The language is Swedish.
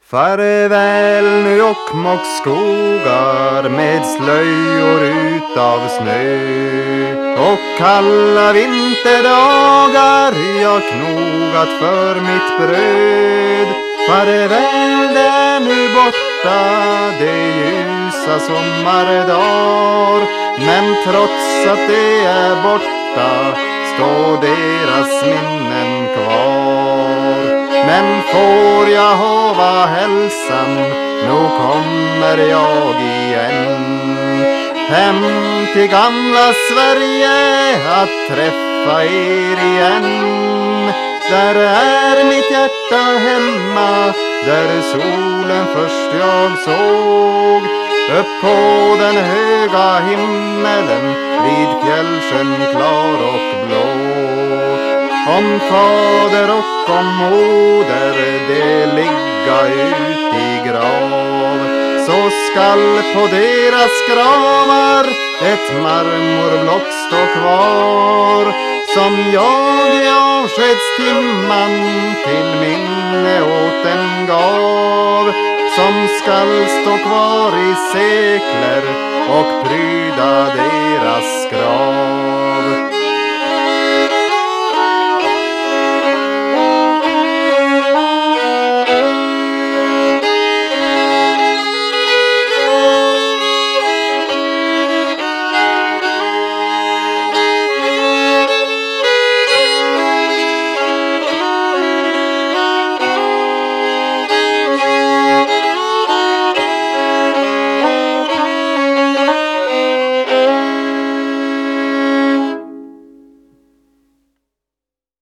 Farväl nu Jokkmokks skogar med slöjor utav snö, och kalla vinterdagar jag knogat för mitt bröd. Farväl där nu borta det ljusa sommardagar, men trots att det är borta står deras minnen kvar. Men får jag hava hälsan, nog kommer jag igen hem till gamla Sverige att träffa er igen. Där är mitt hjärta hemma, där solen först jag såg, upp på den höga himmelen vid fjällsjön klar och blå. Om fader och om moder det ligga ut i grav, så skall på deras gravar ett marmorblock stå kvar, som jag i avskedstimman till minne åt den gav, som skall stå kvar i sekler och pryda deras grav.